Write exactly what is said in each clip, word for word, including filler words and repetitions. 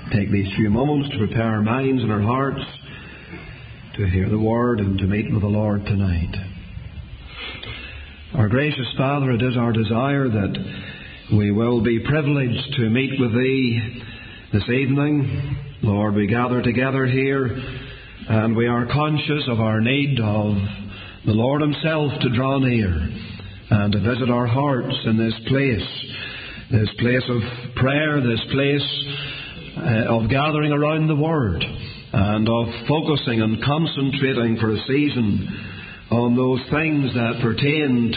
take these few moments to prepare our minds and our hearts to hear the Word and to meet with the Lord tonight. Our gracious Father, it is our desire that we will be privileged to meet with Thee this evening. Lord, we gather together here and we are conscious of our need of the Lord Himself to draw near and to visit our hearts in this place, this place of prayer, this place uh, of gathering around the Word and of focusing and concentrating for a season on those things that pertain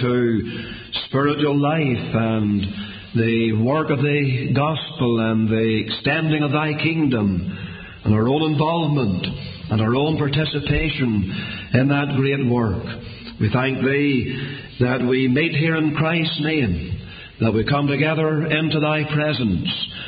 to spiritual life and the work of the gospel and the extending of Thy kingdom and our own involvement and our own participation in that great work. We thank Thee that we meet here in Christ's name, that we come together into Thy presence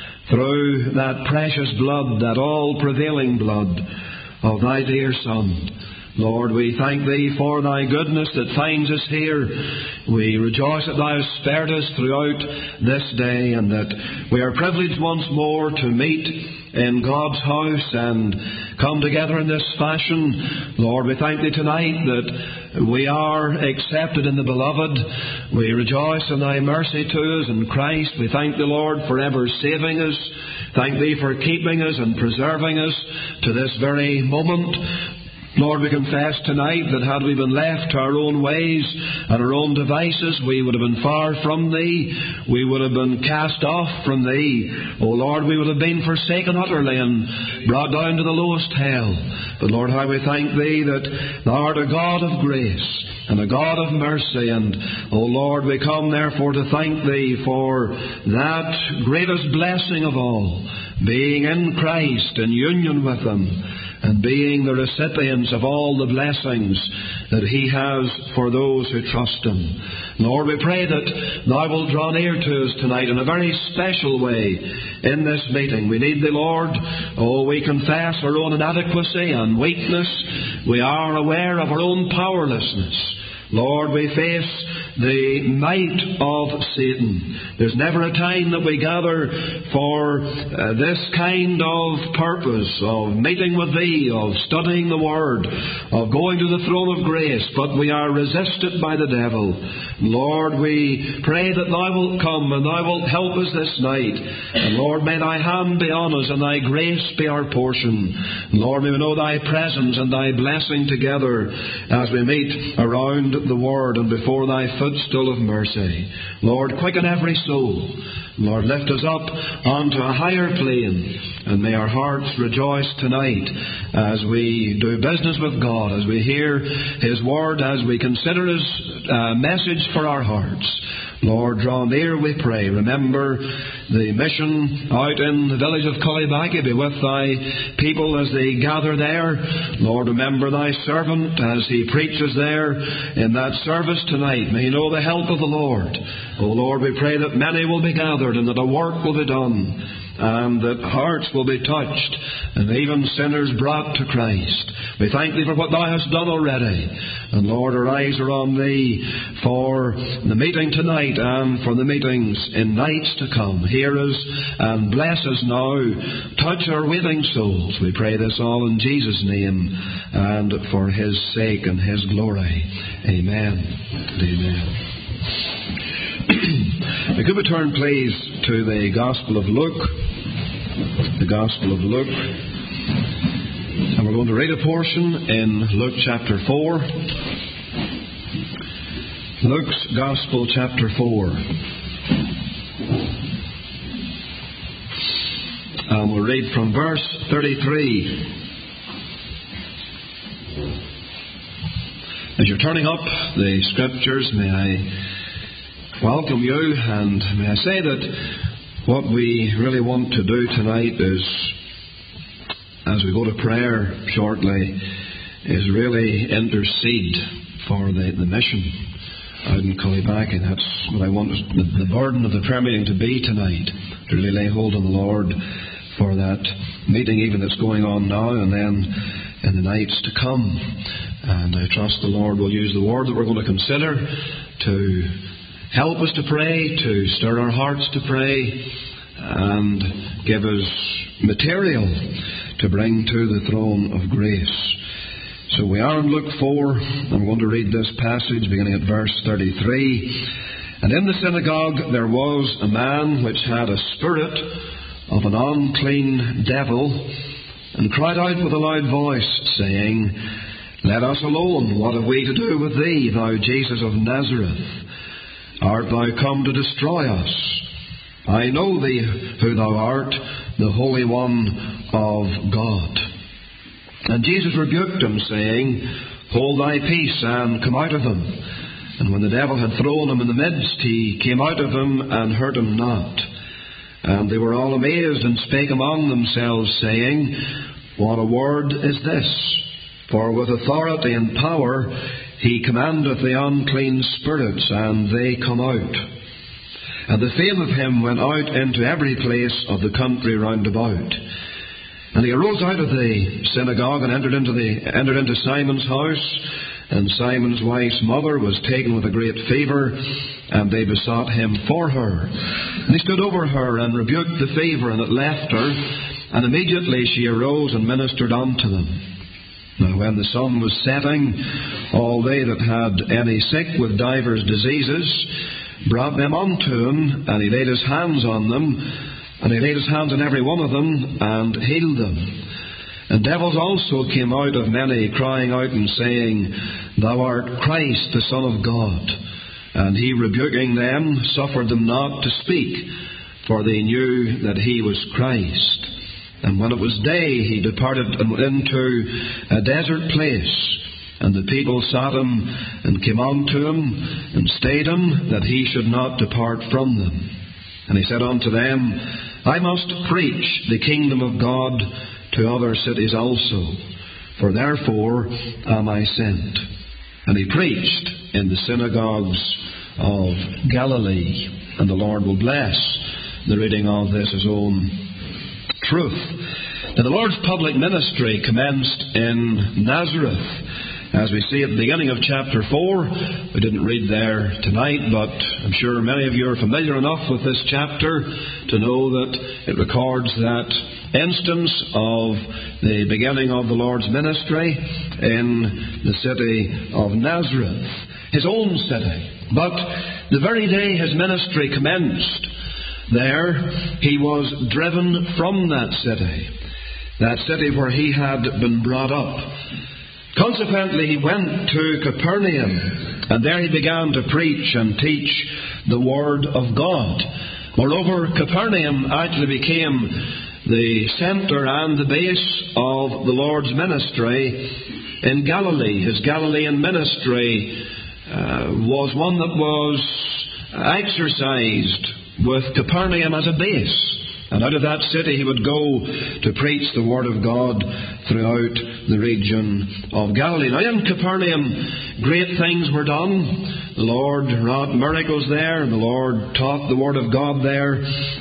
through that precious blood, that all-prevailing blood of Thy dear Son. Lord, we thank Thee for Thy goodness that finds us here. We rejoice that Thou hast spared us throughout this day and that we are privileged once more to meet in God's house and come together in this fashion. Lord, we thank Thee tonight that we are accepted in the Beloved. We rejoice in Thy mercy to us in Christ. We thank Thee, Lord, for ever saving us. Thank Thee for keeping us and preserving us to this very moment. Lord, we confess tonight that had we been left to our own ways and our own devices, we would have been far from Thee. We would have been cast off from Thee. O Lord, we would have been forsaken utterly and brought down to the lowest hell. But Lord, how we thank Thee that Thou art a God of grace and a God of mercy. And, O Lord, we come therefore to thank Thee for that greatest blessing of all, being in Christ, in union with Him, and being the recipients of all the blessings that He has for those who trust Him. Lord, we pray that Thou wilt draw near to us tonight in a very special way in this meeting. We need Thee, Lord. Oh, we confess our own inadequacy and weakness. We are aware of our own powerlessness. Lord, we face the might of Satan. There's never a time that we gather for uh, this kind of purpose of meeting with Thee, of studying the Word, of going to the throne of grace, but we are resisted by the devil. Lord, we pray that Thou wilt come and Thou wilt help us this night. And Lord, may Thy hand be on us and Thy grace be our portion. Lord, may we know Thy presence and Thy blessing together as we meet around the Word and before Thy footstool of mercy. Lord, quicken every soul. Lord, lift us up onto a higher plane, and may our hearts rejoice tonight as we do business with God, as we hear His Word, as we consider His uh, message for our hearts. Lord, draw near, we pray. Remember the mission out in the village of Cullybackey. Be with Thy people as they gather there. Lord, remember Thy servant as he preaches there in that service tonight. May he know the help of the Lord. O Lord, we pray that many will be gathered and that a work will be done, and that hearts will be touched, and even sinners brought to Christ. We thank Thee for what Thou hast done already. And Lord, our eyes are on Thee for the meeting tonight and for the meetings in nights to come. Hear us and bless us now. Touch our waiting souls. We pray this all in Jesus' name and for His sake and His glory. Amen and amen. Could we turn, please, to the Gospel of Luke? The Gospel of Luke. And we're going to read a portion in Luke chapter four. Luke's Gospel chapter four. And we'll read from verse thirty-three. As you're turning up the Scriptures, may I welcome you, and may I say that what we really want to do tonight is, as we go to prayer shortly, is really intercede for the, the mission out in Cullybackey. That's what I want the, the burden of the prayer meeting to be tonight, to really lay hold on the Lord for that meeting even that's going on now and then in the nights to come. And I trust the Lord will use the word that we're going to consider to help us to pray, to stir our hearts to pray, and give us material to bring to the throne of grace. So we are in Luke four. I'm going to read this passage beginning at verse thirty-three. And in the synagogue there was a man which had a spirit of an unclean devil, and cried out with a loud voice, saying, Let us alone, what have we to do with thee, thou Jesus of Nazareth? Art thou come to destroy us? I know thee who thou art, the Holy One of God. And Jesus rebuked him, saying, Hold thy peace, and come out of him. And when the devil had thrown him in the midst, he came out of him, and hurt him not. And they were all amazed, and spake among themselves, saying, What a word is this? For with authority and power he commandeth the unclean spirits, and they come out. And the fame of him went out into every place of the country round about. And he arose out of the synagogue and entered into the entered into Simon's house. And Simon's wife's mother was taken with a great fever, and they besought him for her. And he stood over her and rebuked the fever, and it left her. And immediately she arose and ministered unto them. Now when the sun was setting, all they that had any sick with divers diseases brought them unto him, and he laid his hands on them. And he laid his hands on every one of them, and healed them. And devils also came out of many, crying out and saying, Thou art Christ, the Son of God. And he, rebuking them, suffered them not to speak, for they knew that he was Christ. And when it was day, he departed into a desert place. And the people sought him, and came unto him, and stayed him, that he should not depart from them. And he said unto them, I must preach the kingdom of God to other cities also, for therefore am I sent. And he preached in the synagogues of Galilee. And the Lord will bless the reading of this his own truth. Now the Lord's public ministry commenced in Nazareth, as we see at the beginning of chapter four. We didn't read there tonight, but I'm sure many of you are familiar enough with this chapter to know that it records that instance of the beginning of the Lord's ministry in the city of Nazareth, his own city. But the very day his ministry commenced, there he was driven from that city, that city where he had been brought up. Consequently, he went to Capernaum, and there he began to preach and teach the Word of God. Moreover, Capernaum actually became the centre and the base of the Lord's ministry in Galilee. His Galilean ministry uh, was one that was exercised with Capernaum as a base. And out of that city he would go to preach the Word of God throughout the region of Galilee. Now in Capernaum, great things were done. The Lord wrought miracles there, and the Lord taught the Word of God there,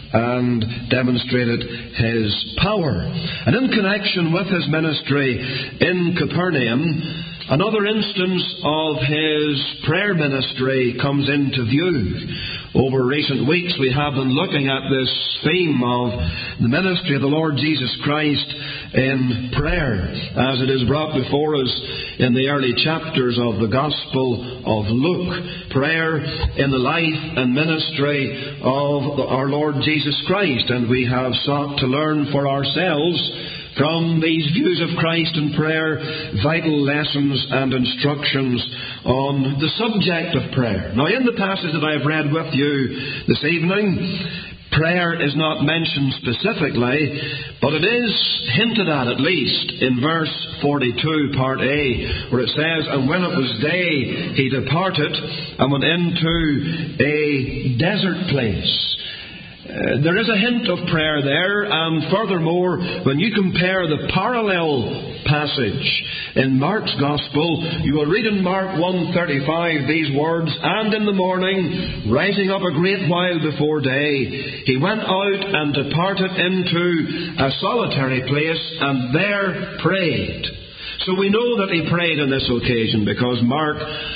and demonstrated His power. And in connection with His ministry in Capernaum, another instance of His prayer ministry comes into view. Over recent weeks we have been looking at this theme of the ministry of the Lord Jesus Christ in prayer, as it is brought before us in the early chapters of the Gospel of Luke. Prayer in the life and ministry of our Lord Jesus Christ. And we have sought to learn for ourselves from these views of Christ in prayer vital lessons and instructions on the subject of prayer. Now in the passage that I have read with you this evening, prayer is not mentioned specifically, but it is hinted at at least in verse forty-two, part A, where it says, And when it was day, he departed and went into a desert place. Uh, there is a hint of prayer there, and furthermore, when you compare the parallel passage in Mark's Gospel, you will read in Mark one thirty-five these words, And in the morning, rising up a great while before day, he went out and departed into a solitary place, and there prayed. So we know that he prayed on this occasion, because Mark,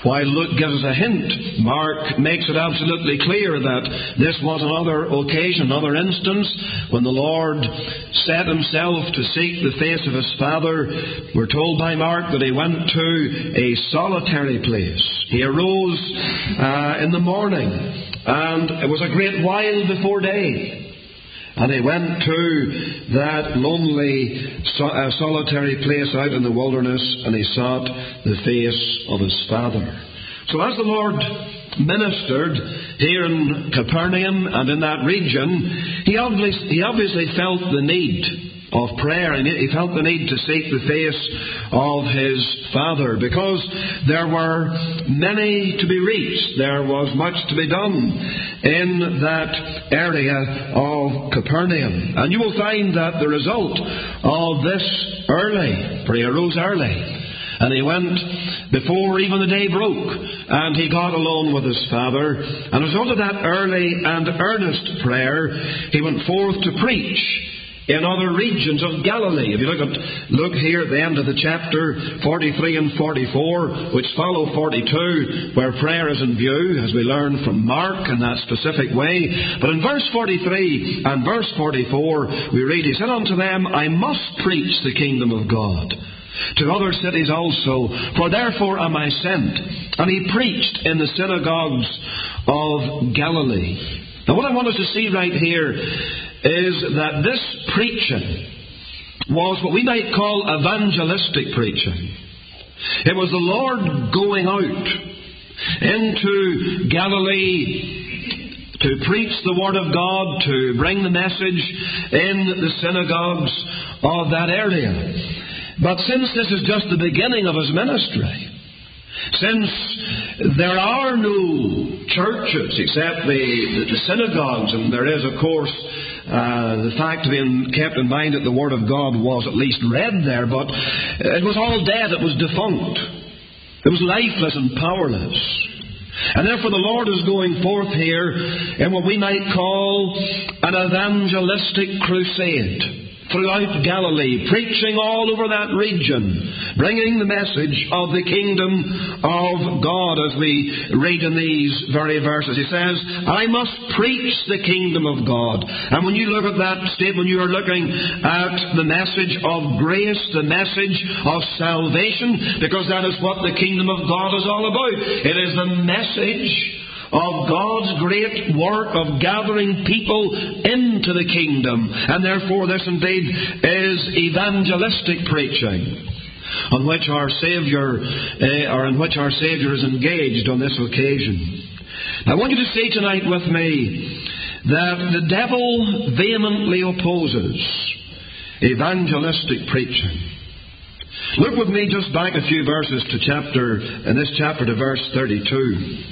While Luke gives us a hint, Mark makes it absolutely clear that this was another occasion, another instance, when the Lord set himself to seek the face of his Father. We're told by Mark that he went to a solitary place. He arose uh, in the morning, and it was a great while before day. And he went to that lonely, so, uh, solitary place out in the wilderness, and he sought the face of his Father. So as the Lord ministered here in Capernaum and in that region, he obviously, he obviously felt the need of prayer, and he felt the need to seek the face of his Father, because there were many to be reached. There was much to be done in that area of Capernaum. And you will find that the result of this early, for he arose early, and he went before even the day broke, and he got alone with his Father. And as a result of that early and earnest prayer, he went forth to preach in other regions of Galilee. If you look at look here at the end of the chapter, forty-three and forty-four, which follow forty-two, where prayer is in view, as we learn from Mark in that specific way. But in verse forty-three and verse forty-four, we read, he said unto them, I must preach the kingdom of God to other cities also, for therefore am I sent. And he preached in the synagogues of Galilee. Now what I want us to see right here is that this preaching was what we might call evangelistic preaching. It was the Lord going out into Galilee to preach the Word of God, to bring the message in the synagogues of that area. But since this is just the beginning of his ministry, since there are no churches except the, the, the synagogues, and there is, of course, uh, the fact being kept in mind that the Word of God was at least read there, but it was all dead, it was defunct. It was lifeless and powerless. And therefore the Lord is going forth here in what we might call an evangelistic crusade throughout Galilee, preaching all over that region, bringing the message of the kingdom of God, as we read in these very verses. He says, I must preach the kingdom of God. And when you look at that statement, you are looking at the message of grace, the message of salvation, because that is what the kingdom of God is all about. It is the message of God's great work of gathering people into the kingdom. And therefore this indeed is evangelistic preaching, on which our Saviour, uh, or in which our Saviour is engaged on this occasion. I want you to see tonight with me that the devil vehemently opposes evangelistic preaching. Look with me just back a few verses to chapter, in this chapter to verse thirty-two.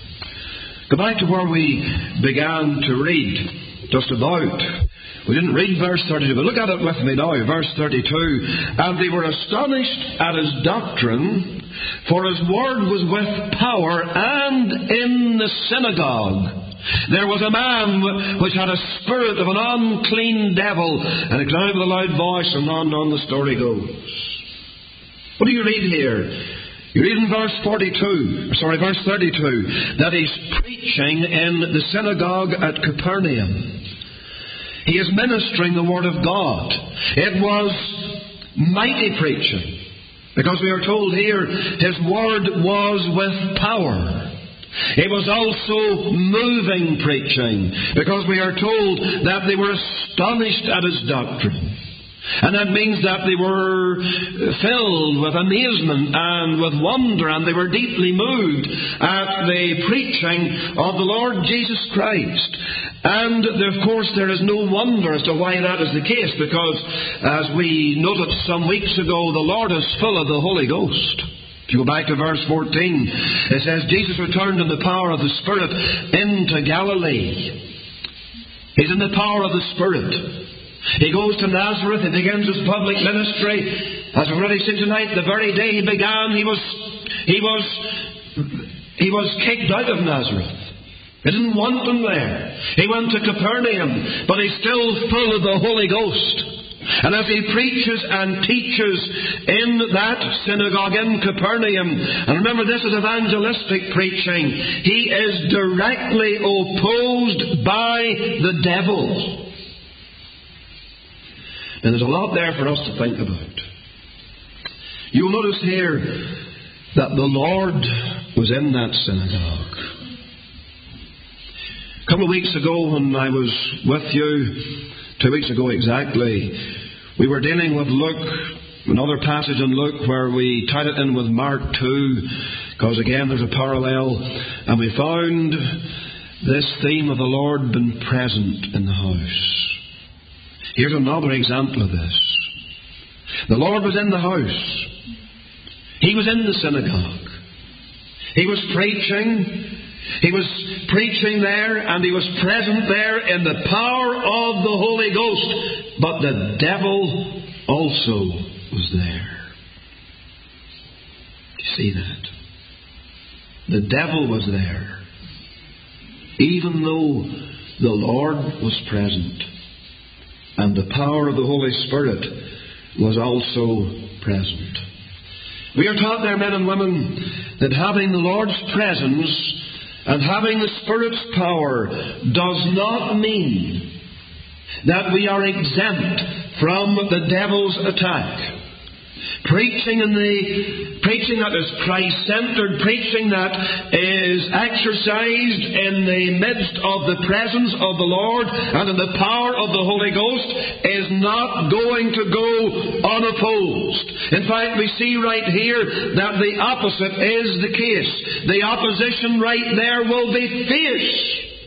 Go back to where we began to read, just about. We didn't read verse thirty-two, but look at it with me now, verse thirty-two. And they were astonished at his doctrine, for his word was with power, and in the synagogue there was a man which had a spirit of an unclean devil, and he cried with a loud voice, and on and on the story goes. What do you read here? You read in verse forty-two, sorry, verse thirty-two, that he's preaching in the synagogue at Capernaum. He is ministering the Word of God. It was mighty preaching, because we are told here his Word was with power. It was also moving preaching, because we are told that they were astonished at his doctrine. And that means that they were filled with amazement and with wonder, and they were deeply moved at the preaching of the Lord Jesus Christ. And of course there is no wonder as to why that is the case, because as we noted some weeks ago, the Lord is full of the Holy Ghost. If you go back to verse fourteen, it says, Jesus returned in the power of the Spirit into Galilee. He's in the power of the Spirit. He goes to Nazareth, he begins his public ministry. As we've already seen tonight, the very day he began, he was he was he was kicked out of Nazareth. They didn't want him there. He went to Capernaum, but he's still full of the Holy Ghost. And as he preaches and teaches in that synagogue in Capernaum, and remember this is evangelistic preaching, he is directly opposed by the devil. And there's a lot there for us to think about. You'll notice here that the Lord was in that synagogue. A couple of weeks ago when I was with you, two weeks ago exactly, we were dealing with Luke, another passage in Luke where we tied it in with Mark two, because again there's a parallel, and we found this theme of the Lord being present in the house. Here's another example of this. The Lord was in the house. He was in the synagogue. He was preaching. He was preaching there, and he was present there in the power of the Holy Ghost. But the devil also was there. You see that? The devil was there. Even though the Lord was present, and the power of the Holy Spirit was also present. We are taught there, men and women, that having the Lord's presence and having the Spirit's power does not mean that we are exempt from the devil's attack. Preaching in the preaching that is Christ-centered, preaching that is exercised in the midst of the presence of the Lord and in the power of the Holy Ghost is not going to go unopposed. In fact, we see right here that the opposite is the case. The opposition right there will be fierce.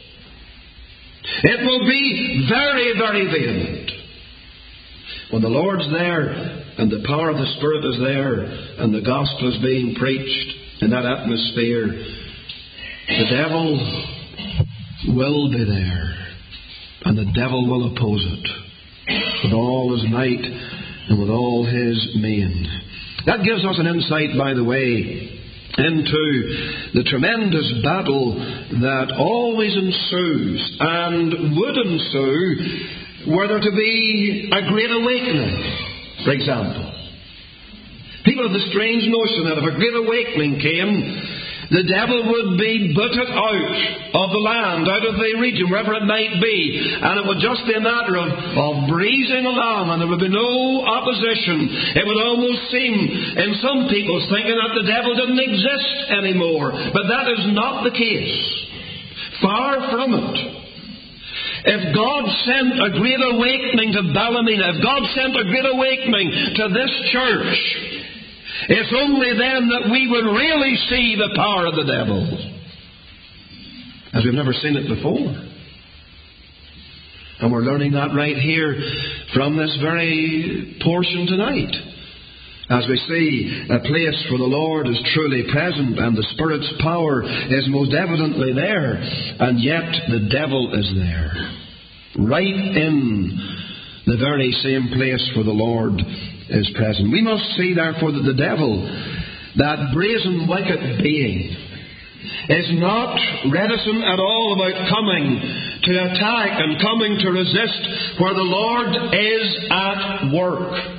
It will be very, very vehement. When the Lord's there, and the power of the Spirit is there, and the gospel is being preached in that atmosphere, the devil will be there, and the devil will oppose it with all his might and with all his main. That gives us an insight, by the way, into the tremendous battle that always ensues and would ensue were there to be a great awakening. For example, people have the strange notion that if a great awakening came, the devil would be booted out of the land, out of the region, wherever it might be, and it would just be a matter of, of breezing along, and there would be no opposition. It would almost seem, in some people's thinking, that the devil didn't exist anymore. But that is not the case. Far from it. If God sent a great awakening to Ballymena, if God sent a great awakening to this church, it's only then that we would really see the power of the devil, as we've never seen it before. And we're learning that right here from this very portion tonight, as we see a place where the Lord is truly present and the Spirit's power is most evidently there, and yet the devil is there, right in the very same place where the Lord is present. We must see, therefore, that the devil, that brazen, wicked being, is not reticent at all about coming to attack and coming to resist where the Lord is at work.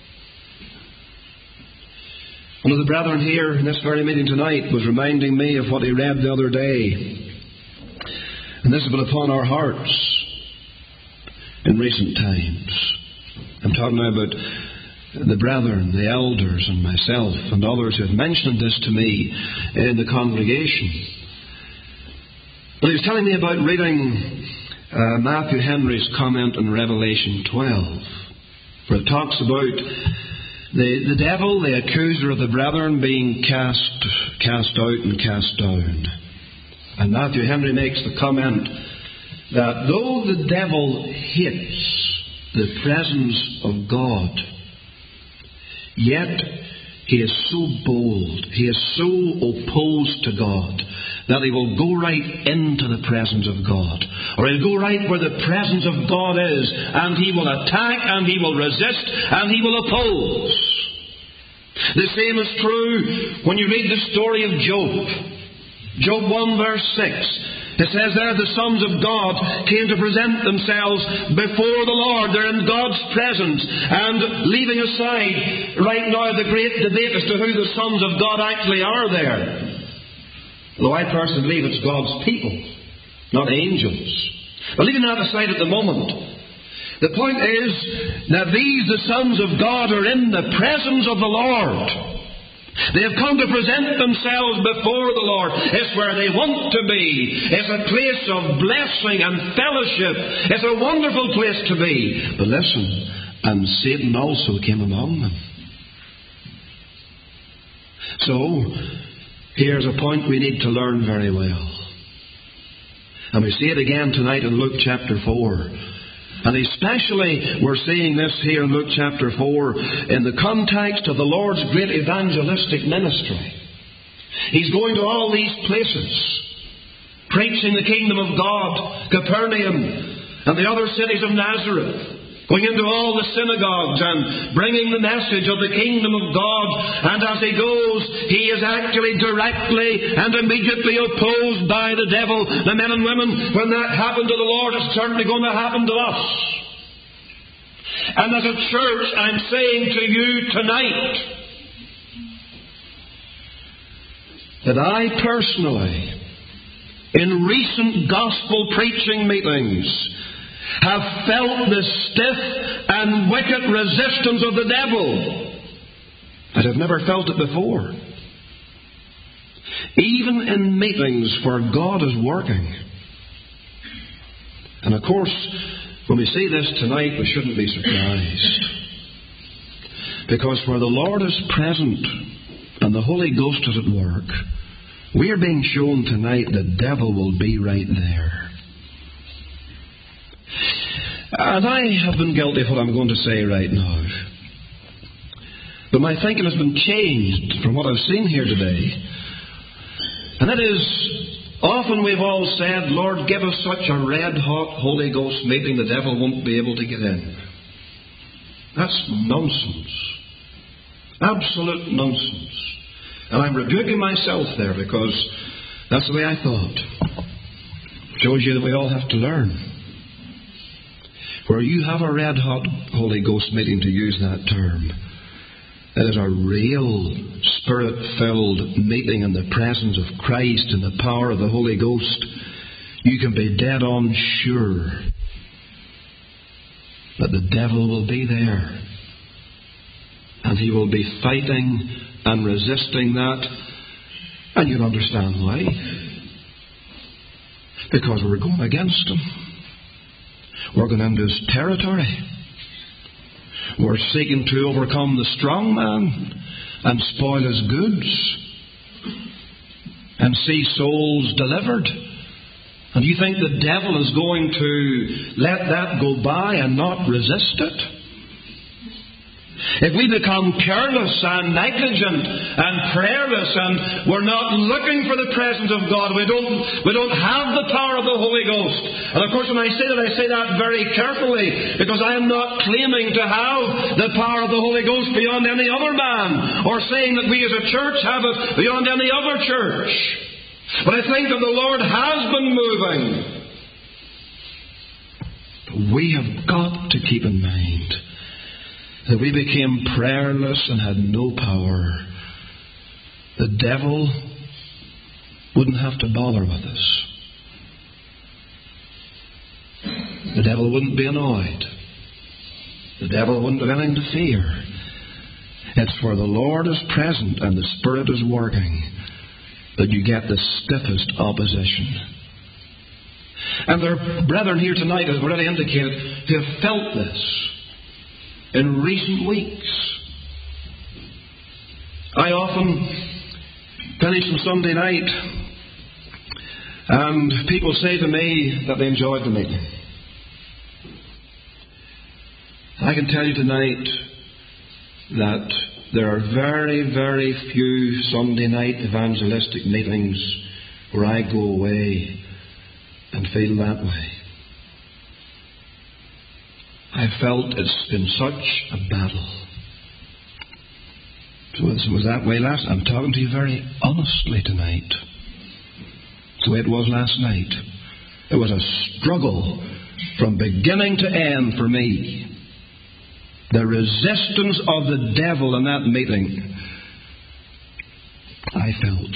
One of the brethren here in this very meeting tonight was reminding me of what he read the other day. And this has been upon our hearts in recent times. I'm talking now about the brethren, the elders, and myself, and others who have mentioned this to me in the congregation. But he was telling me about reading uh, Matthew Henry's comment on Revelation twelve, where it talks about The, the devil, the accuser of the brethren, being cast, cast out and cast down. And Matthew Henry makes the comment that though the devil hates the presence of God, yet he is so bold, he is so opposed to God, that he will go right into the presence of God. Or he'll go right where the presence of God is, and he will attack, and he will resist, and he will oppose. The same is true when you read the story of Job. Job one verse six. It says there the sons of God came to present themselves before the Lord. They're in God's presence. And leaving aside right now the great debate as to who the sons of God actually are there. Though I personally believe it's God's people, not angels. But leaving that aside at the moment, the point is that these, the sons of God, are in the presence of the Lord. They have come to present themselves before the Lord. It's where they want to be. It's a place of blessing and fellowship. It's a wonderful place to be. But listen, and Satan also came among them. So, here's a point we need to learn very well. And we see it again tonight in Luke chapter four. And especially we're seeing this here in Luke chapter four in the context of the Lord's great evangelistic ministry. He's going to all these places, preaching the kingdom of God, Capernaum and the other cities of Nazareth, going into all the synagogues and bringing the message of the kingdom of God. And as he goes, he is actually directly and immediately opposed by the devil. The men and women, when that happened to the Lord, it's certainly going to happen to us. And as a church, I'm saying to you tonight that I personally, in recent gospel preaching meetings, have felt the stiff and wicked resistance of the devil as I've never felt it before. Even in meetings where God is working. And of course, when we see this tonight, we shouldn't be surprised. Because where the Lord is present and the Holy Ghost is at work, we are being shown tonight the devil will be right there. And I have been guilty of what I'm going to say right now. But my thinking has been changed from what I've seen here today. And that is, often we've all said, Lord, give us such a red-hot Holy Ghost meeting the devil won't be able to get in. That's nonsense. Absolute nonsense. And I'm rebuking myself there because that's the way I thought. Shows you that we all have to learn. Where you have a red-hot Holy Ghost meeting, to use that term, that is a real Spirit-filled meeting in the presence of Christ and the power of the Holy Ghost, you can be dead on sure that the devil will be there. And he will be fighting and resisting that. And you'll understand why. Because we're going against him. We're going into his territory. We're seeking to overcome the strong man and spoil his goods and see souls delivered. And you think the devil is going to let that go by and not resist it? If we become careless and negligent and prayerless and we're not looking for the presence of God, we don't, we don't have the power of the Holy Ghost. And of course when I say that, I say that very carefully, because I am not claiming to have the power of the Holy Ghost beyond any other man, or saying that we as a church have it beyond any other church. But I think that the Lord has been moving. But we have got to keep in mind that we became prayerless and had no power, the devil wouldn't have to bother with us. The devil wouldn't be annoyed. The devil wouldn't have anything to fear. It's where the Lord is present and the Spirit is working that you get the stiffest opposition. And there are brethren here tonight, as already indicated, who have felt this in recent weeks. I often finish on Sunday night and people say to me that they enjoyed the meeting. I can tell you tonight that there are very, very few Sunday night evangelistic meetings where I go away and feel that way. I felt it's been such a battle. So it was that way last. I'm talking to you very honestly tonight. That's the way it was last night. It was a struggle from beginning to end for me. The resistance of the devil in that meeting, I felt.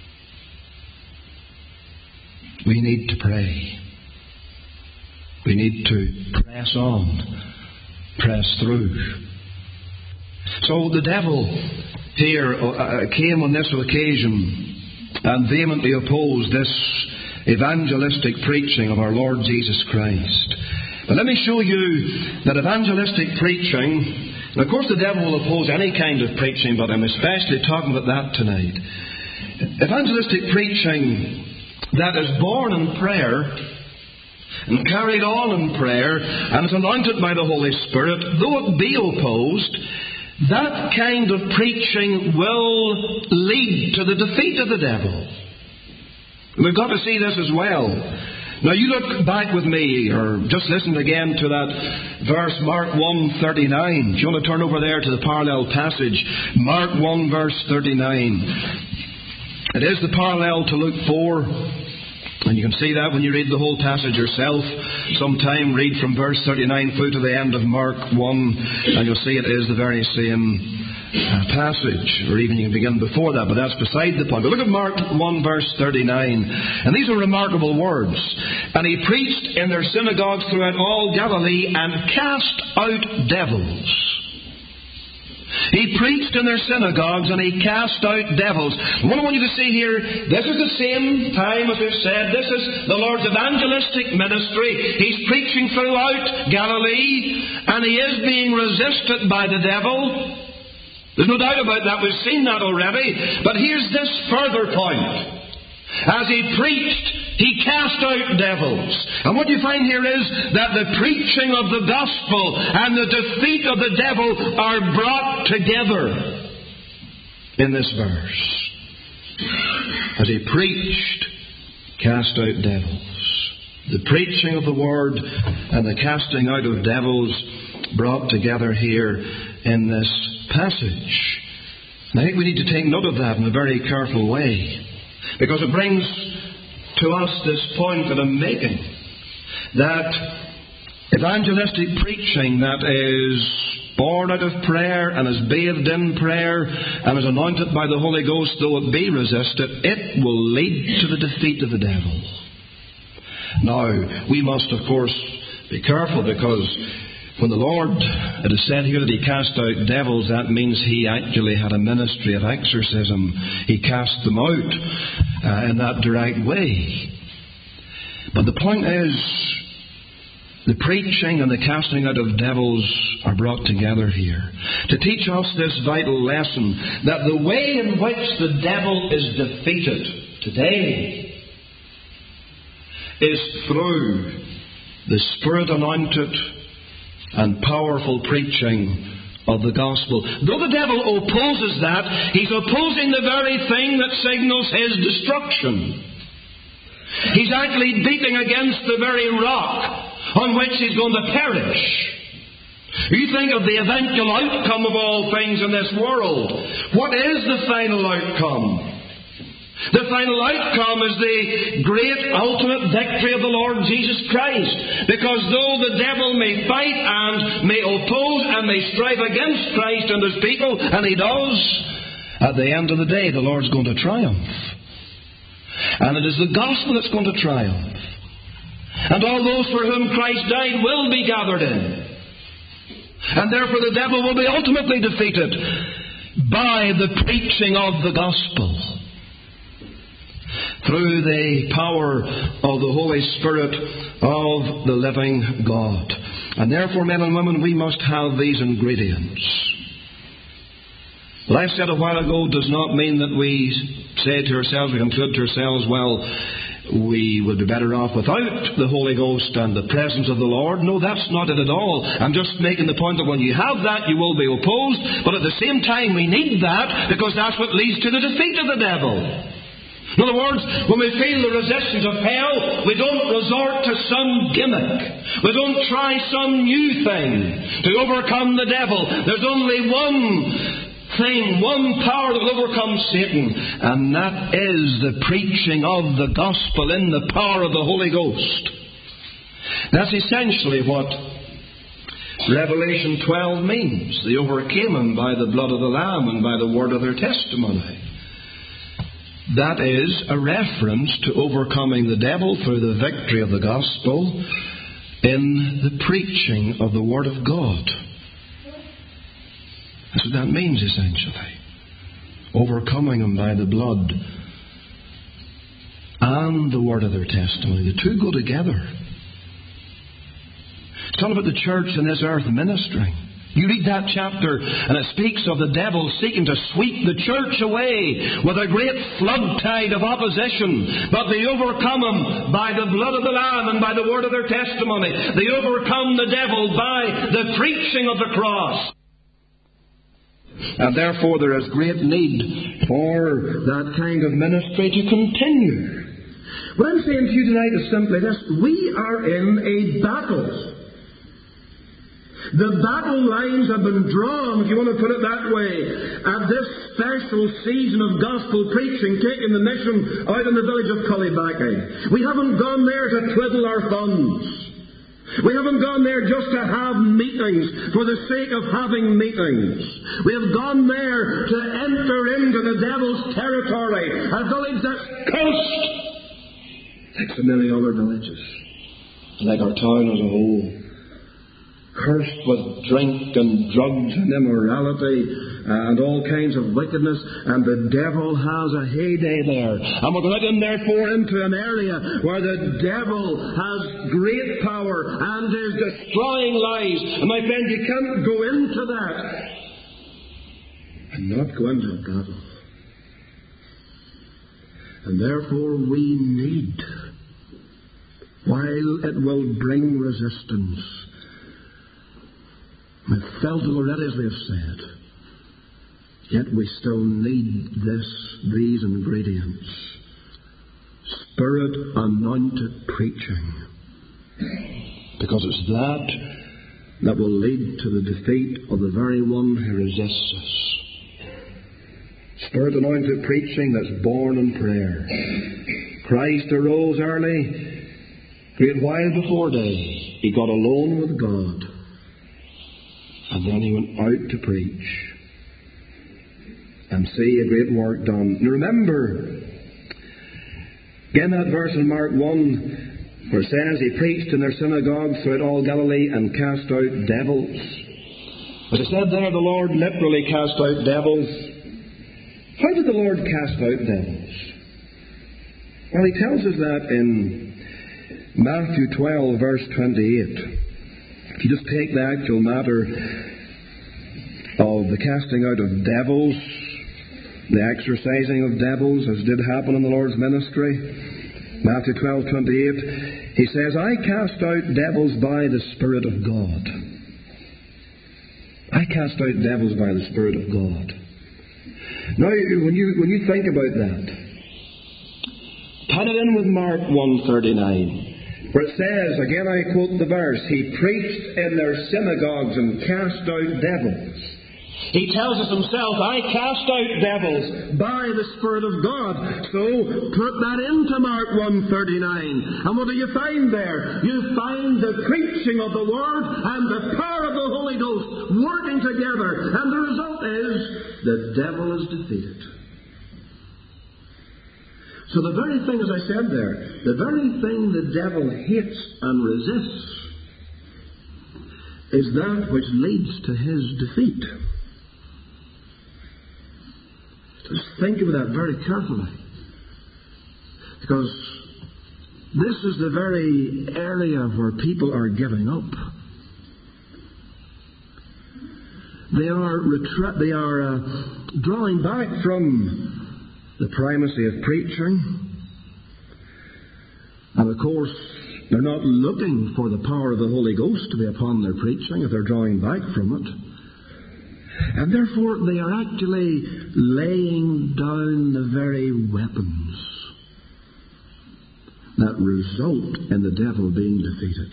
We need to pray. We need to press on, press through. So the devil here uh, came on this occasion and vehemently opposed this evangelistic preaching of our Lord Jesus Christ. But let me show you that evangelistic preaching, and of course the devil will oppose any kind of preaching, but I'm especially talking about that tonight. Evangelistic preaching that is born in prayer and carried on in prayer and is anointed by the Holy Spirit, though it be opposed, that kind of preaching will lead to the defeat of the devil. We've got to see this as well. Now you look back with me, or just listen again to that verse, Mark one thirty-nine. If you want to turn over there to the parallel passage, Mark one verse thirty-nine. It is the parallel to Luke four. And you can see that when you read the whole passage yourself. Sometime read from verse thirty-nine through to the end of Mark one, and you'll see it is the very same uh, passage. Or even you can begin before that, but that's beside the point. But look at Mark one verse thirty-nine. And these are remarkable words. And he preached in their synagogues throughout all Galilee and cast out devils. He preached in their synagogues and he cast out devils. And what I want you to see here, this is the same time as we've said, this is the Lord's evangelistic ministry. He's preaching throughout Galilee and he is being resisted by the devil. There's no doubt about that. We've seen that already. But here's this further point. As he preached, he cast out devils. And what you find here is that the preaching of the gospel and the defeat of the devil are brought together in this verse. As he preached, cast out devils. The preaching of the word and the casting out of devils brought together here in this passage. And I think we need to take note of that in a very careful way, because it brings to us this point that I'm making, that evangelistic preaching that is born out of prayer and is bathed in prayer and is anointed by the Holy Ghost, though it be resisted, it will lead to the defeat of the devil. Now, we must of course be careful, because when the Lord, it is said here that he cast out devils, that means he actually had a ministry of exorcism. He cast them out uh, in that direct way. But the point is, the preaching and the casting out of devils are brought together here to teach us this vital lesson, that the way in which the devil is defeated today is through the Spirit-anointed and powerful preaching of the gospel. Though the devil opposes that, he's opposing the very thing that signals his destruction. He's actually beating against the very rock on which he's going to perish. You think of the eventual outcome of all things in this world. What is the final outcome? The final outcome is the great ultimate victory of the Lord Jesus Christ. Because though the devil may fight and may oppose and may strive against Christ and his people, and he does, at the end of the day the Lord's going to triumph. And it is the gospel that's going to triumph. And all those for whom Christ died will be gathered in. And therefore the devil will be ultimately defeated by the preaching of the gospel, through the power of the Holy Spirit of the living God. And therefore, men and women, we must have these ingredients. What I said a while ago does not mean that we say to ourselves, we conclude to ourselves, well, we would be better off without the Holy Ghost and the presence of the Lord. No, that's not it at all. I'm just making the point that when you have that, you will be opposed. But at the same time, we need that, because that's what leads to the defeat of the devil. In other words, when we feel the resistance of hell, we don't resort to some gimmick. We don't try some new thing to overcome the devil. There's only one thing, one power that will overcome Satan, and that is the preaching of the gospel in the power of the Holy Ghost. That's essentially what Revelation twelve means. They overcame him by the blood of the Lamb and by the word of their testimony. That is a reference to overcoming the devil through the victory of the gospel in the preaching of the Word of God. That's what that means, essentially. Overcoming them by the blood and the word of their testimony. The two go together. It's all about the church in this earth ministering. You read that chapter and it speaks of the devil seeking to sweep the church away with a great flood tide of opposition. But they overcome him by the blood of the Lamb and by the word of their testimony. They overcome the devil by the preaching of the cross. And therefore there is great need for that kind of ministry to continue. What I'm saying to you tonight is simply this. We are in a battle. The battle lines have been drawn, if you want to put it that way, at this special season of gospel preaching, taking the mission out in the village of Cullybackey. We haven't gone there to twiddle our thumbs. We haven't gone there just to have meetings for the sake of having meetings. We have gone there to enter into the devil's territory, a village that's cursed, like so many other villages, like our town as a whole. Cursed with drink and drugs and immorality and all kinds of wickedness, and the devil has a heyday there. And we're going in therefore into an area where the devil has great power and is destroying lives. And my friend, you can't go into that and not go into a battle. And therefore we need, while it will bring resistance, we've felt it already, as we have said. Yet we still need this, these ingredients. Spirit-anointed preaching. Because it's that that will lead to the defeat of the very one who resists us. Spirit-anointed preaching that's born in prayer. Christ arose early, great while before day. He got alone with God. And then he went out to preach and see a great work done. And remember, again that verse in Mark one, where it says he preached in their synagogues throughout all Galilee and cast out devils. But it said there the Lord literally cast out devils. How did the Lord cast out devils? Well, he tells us that in Matthew twelve, verse twenty-eight. If you just take the actual matter of the casting out of devils, the exorcising of devils, as did happen in the Lord's ministry, Matthew twelve twenty-eight, he says, I cast out devils by the Spirit of God. I cast out devils by the Spirit of God. Now, when you, when you think about that, tie it in with Mark one thirty-nine. Where it says, again I quote the verse, he preached in their synagogues and cast out devils. He tells us himself, I cast out devils by the Spirit of God. So put that into Mark one thirty-nine. And what do you find there? You find the preaching of the Word and the power of the Holy Ghost working together. And the result is, the devil is defeated. So the very thing, as I said there, the very thing the devil hates and resists is that which leads to his defeat. Just think about that very carefully. Because this is the very area where people are giving up. They are retra- they are uh, drawing back from the primacy of preaching. And of course, they're not looking for the power of the Holy Ghost to be upon their preaching if they're drawing back from it. And therefore, they are actually laying down the very weapons that result in the devil being defeated.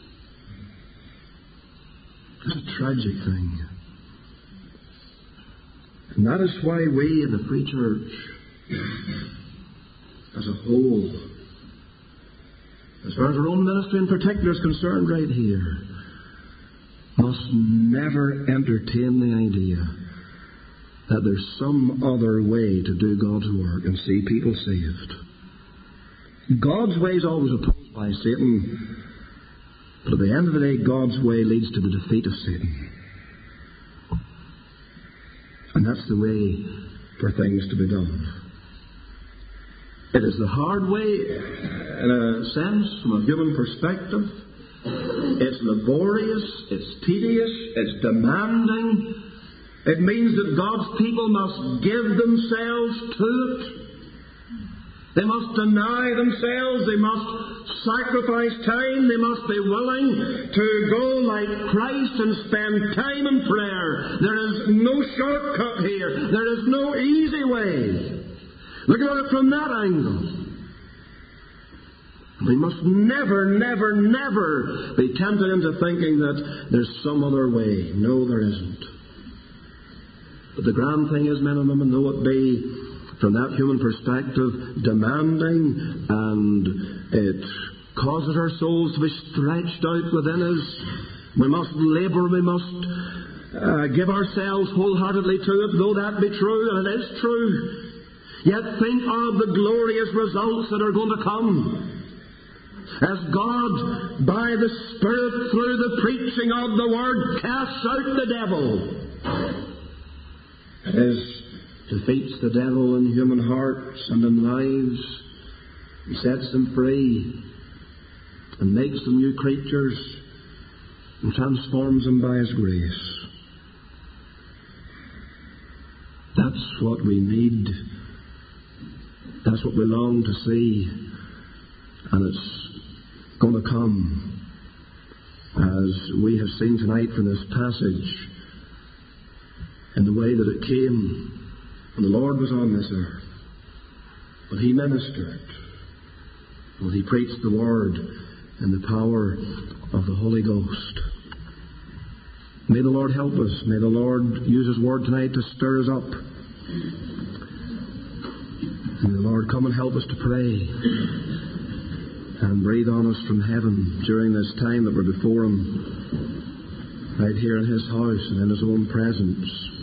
It's a tragic thing. And that is why we in the Free Church, as a whole, as far as our own ministry in particular is concerned right here, must never entertain the idea that there's some other way to do God's work and see people saved. God's way is always opposed by Satan, but at the end of the day, God's way leads to the defeat of Satan. And that's the way for things to be done. It is the hard way, in a sense, from a human perspective. It's laborious, it's tedious, it's demanding. It means that God's people must give themselves to it. They must deny themselves. They must sacrifice time. They must be willing to go like Christ and spend time in prayer. There is no shortcut here. There is no easy way. Look at it from that angle. We must never, never, never be tempted into thinking that there's some other way. No, there isn't. But the grand thing is, men and women, though it be from that human perspective demanding, and it causes our souls to be stretched out within us, we must labour, we must uh, give ourselves wholeheartedly to it, though that be true, and it is true. Yet think of the glorious results that are going to come. As God, by the Spirit, through the preaching of the Word, casts out the devil. It is, defeats the devil in human hearts and in lives. He sets them free and makes them new creatures and transforms them by His grace. That's what we need. That's what we long to see. And it's going to come, as we have seen tonight from this passage, in the way that it came when the Lord was on this earth, when He ministered, when He preached the Word in the power of the Holy Ghost. May the Lord help us. May the Lord use His Word tonight to stir us up. May the Lord come and help us to pray and breathe on us from heaven during this time that we're before Him, right here in His house and in His own presence.